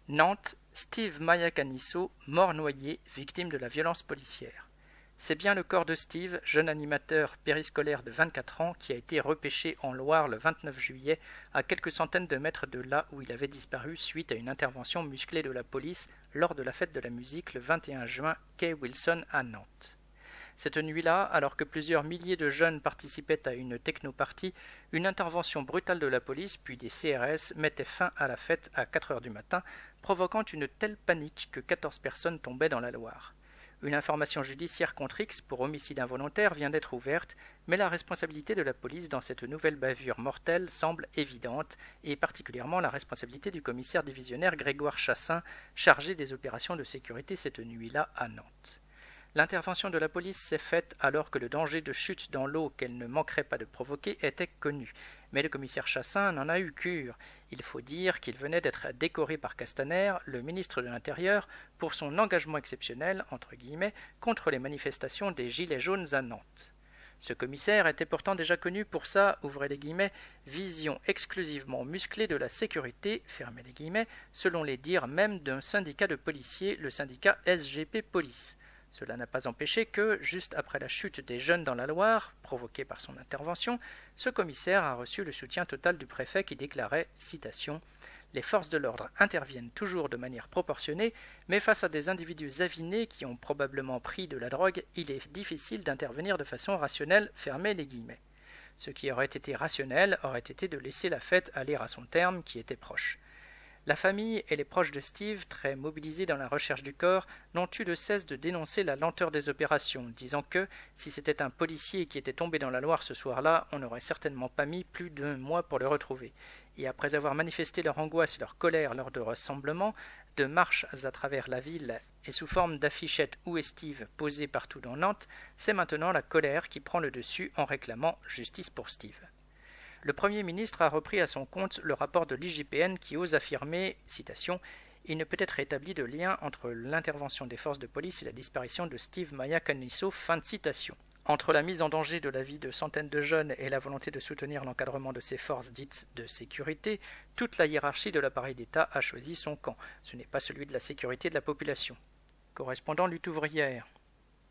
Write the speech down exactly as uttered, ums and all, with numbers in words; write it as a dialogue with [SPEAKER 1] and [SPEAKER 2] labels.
[SPEAKER 1] Nantes, Steve Mayakanisso, mort noyé, victime de la violence policière. C'est bien le corps de Steve, jeune animateur périscolaire de vingt-quatre ans, qui a été repêché en Loire le vingt-neuf juillet, à quelques centaines de mètres de là où il avait disparu suite à une intervention musclée de la police lors de la fête de la musique le vingt et un juin quai Wilson à Nantes. Cette nuit-là, alors que plusieurs milliers de jeunes participaient à une techno-party, une intervention brutale de la police puis des C R S mettait fin à la fête à quatre heures du matin, provoquant une telle panique que quatorze personnes tombaient dans la Loire. Une information judiciaire contre X pour homicide involontaire vient d'être ouverte, mais la responsabilité de la police dans cette nouvelle bavure mortelle semble évidente, et particulièrement la responsabilité du commissaire divisionnaire Grégoire Chassin, chargé des opérations de sécurité cette nuit-là à Nantes. L'intervention de la police s'est faite alors que le danger de chute dans l'eau qu'elle ne manquerait pas de provoquer était connu. Mais le commissaire Chassin n'en a eu cure. Il faut dire qu'il venait d'être décoré par Castaner, le ministre de l'Intérieur, pour son engagement exceptionnel, entre guillemets, contre les manifestations des Gilets jaunes à Nantes. Ce commissaire était pourtant déjà connu pour sa, ouvrez les guillemets, vision exclusivement musclée de la sécurité, fermez les guillemets, selon les dires même d'un syndicat de policiers, le syndicat S G P Police. Cela n'a pas empêché que, juste après la chute des jeunes dans la Loire, provoquée par son intervention, ce commissaire a reçu le soutien total du préfet qui déclarait, citation, « Les forces de l'ordre interviennent toujours de manière proportionnée, mais face à des individus avinés qui ont probablement pris de la drogue, il est difficile d'intervenir de façon rationnelle, fermez les guillemets. Ce qui aurait été rationnel aurait été de laisser la fête aller à son terme qui était proche. » La famille et les proches de Steve, très mobilisés dans la recherche du corps, n'ont eu de cesse de dénoncer la lenteur des opérations, disant que, si c'était un policier qui était tombé dans la Loire ce soir-là, on n'aurait certainement pas mis plus d'un mois pour le retrouver. Et après avoir manifesté leur angoisse et leur colère lors de rassemblements, de marches à travers la ville et sous forme d'affichettes « Où est Steve ?» posées partout dans Nantes, c'est maintenant la colère qui prend le dessus en réclamant justice pour Steve. Le Premier ministre a repris à son compte le rapport de l'I G P N qui ose affirmer, citation, « Il ne peut être établi de lien entre l'intervention des forces de police et la disparition de Steve Mayakanisso. » Fin de citation. Entre la mise en danger de la vie de centaines de jeunes et la volonté de soutenir l'encadrement de ces forces dites de sécurité, toute la hiérarchie de l'appareil d'État a choisi son camp. Ce n'est pas celui de la sécurité de la population. Correspondant lutte ouvrière.